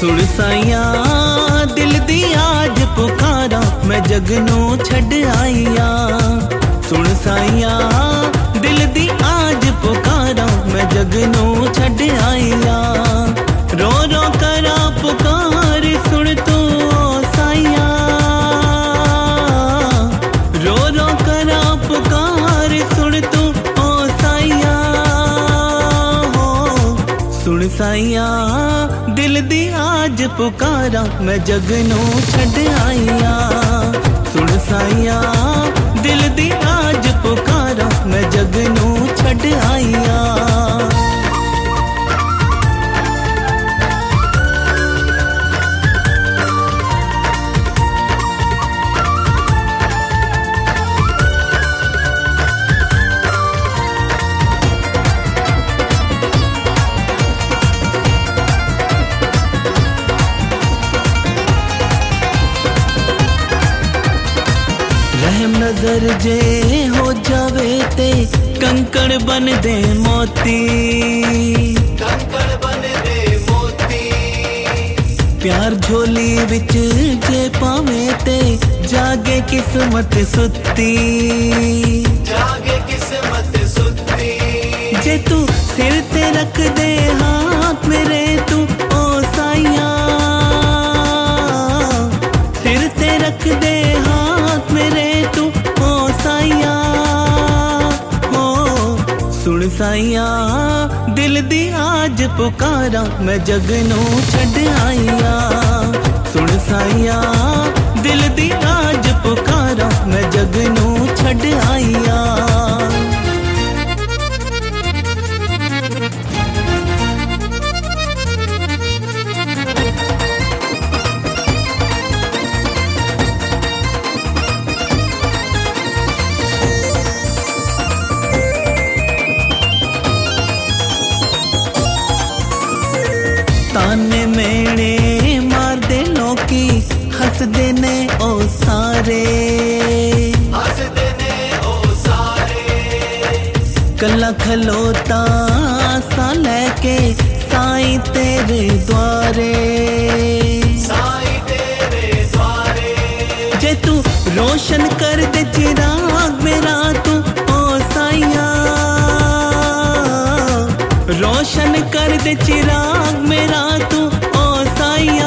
सुन साइया दिल दी आज पुकारा मैं जग नू छड़ आईया। सुन साइया दिल दी आज पुकारा मैं जग नू छड़ आईया। रो रो करा पुकार सुन तू ओ साइया। रो रो करा पुकार सुन तू ओ साइया। सुन साइया दिल दी आज पुकारा मैं जग नू छड़ आईया। सुन साइया दिल दी आज पुकारा मैं जग नू छड़ आईया। रहम नजर जे हो जावे ते कंकड़ बन दे मोती। कंकड़ बन दे मोती। प्यार झोली विच जे पावे ते जागे किस्मत सुत्ती। जागे किस्मत सुत्ती। जे तू सिर ते रख दे हाथ मेरे तू ओ साइया। सिर ते रख दे हाथ मेरे तू ओ साइया। हो सुन साइया दिल दी आज पुकारा मैं जग नू छड़ आईया। सुन साइया दिल दी आज पुकारा मैं जग नू छड़ आईया। ताने मेणे मार दे लोकी हंस दे ने ओ सारे। हंस दे ने ओ सारे। कला खलोता सा लेके साईं तेरे द्वारे। साईं तेरे द्वारे। जे तू रोशन कर दे चिराग मेरा तू ओ साइया। रोशन कर दे चिराग मेरा तू ओ साइया।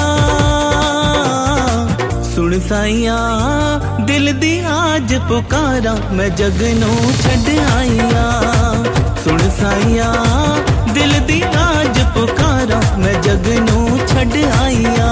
सुन साइया दिल दी आज पुकारा मैं जग नू छड़ आईया। सुन साइया दिल दी आज पुकारा मैं जग नू छड़ आईया।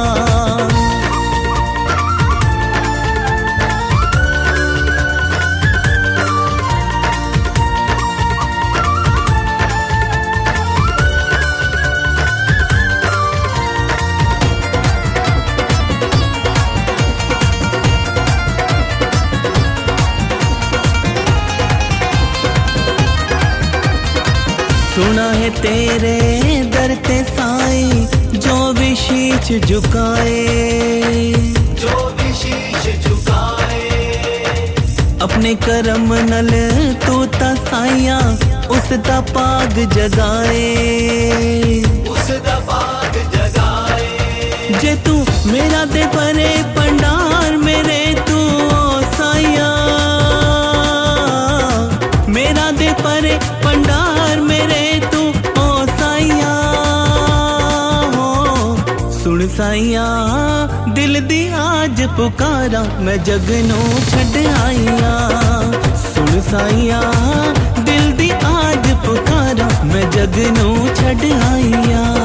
सुना है तेरे दर ते साईं जो भी शीश झुकाए। जो भी शीश झुकाए। अपने करम नल तू ता साइया उस दा पाग जगाए। उस दा पाग जगाए। जे तू मेरा दे परे पंडार मेरे तू ओ साइया। मेरा दे परे पंडार मेरे तू ओ साइया। हो सुन साइया दिल दी आज पुकारा मैं जग नू छड़ आईया। सुन साइया दिल दी आज पुकारा मैं जग नू छड़ आईया।